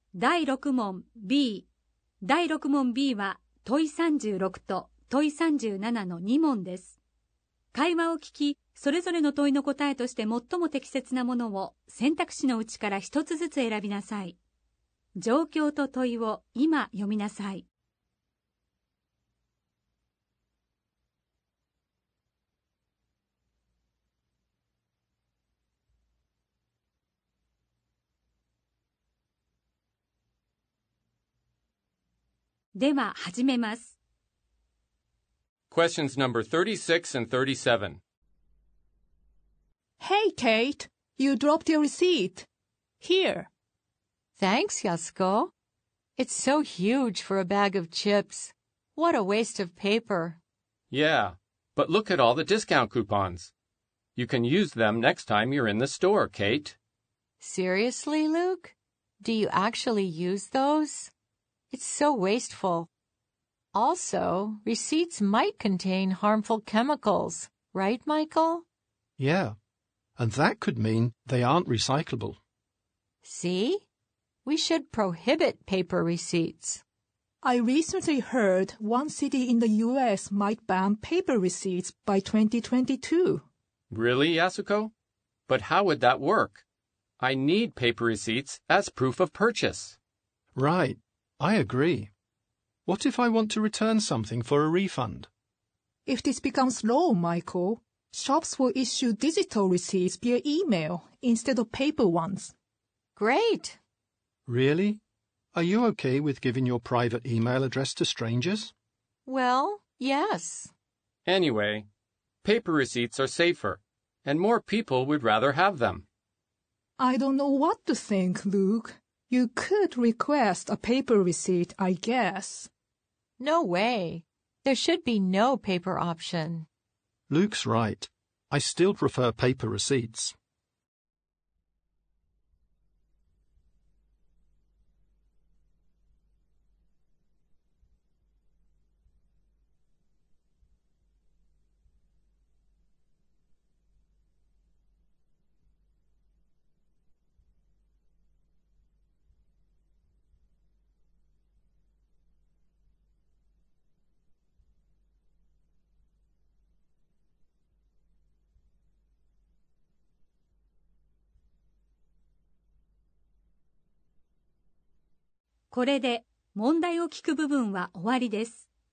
第6問 B。第6問 B は問い36と問い37の2問です。会話を聞き、それぞれの問いの答えとして最も適切なものを選択肢のうちから一つずつ選びなさい。状況と問いを今読みなさい。では始めます。 Questions number 36 and 37. Hey, Kate, you dropped your receipt. Here. Thanks, Yasuko. It's so huge for a bag of chips. What a waste of paper. Yeah, but look at all the discount coupons. You can use them next time you're in the store, Kate. Seriously, Luke? Do you actually use those? It's so wasteful. Also, receipts might contain harmful chemicals, right, Michael? Yeah, and that could mean they aren't recyclable. See? We should prohibit paper receipts. I recently heard one city in the U.S. might ban paper receipts by 2022. Really, Yasuko? But how would that work? I need paper receipts as proof of purchase. Right, I agree. What if I want to return something for a refund? If this becomes law, Michael, shops will issue digital receipts via email instead of paper ones. Great! Really? Are you okay with giving your private email address to strangers? Well, yes. Anyway, paper receipts are safer, and more people would rather have them. I don't know what to think, Luke. You could request a paper receipt, I guess. No way. There should be no paper option. Luke's right. I still prefer paper receipts. これで問題を聞く部分は終わりです。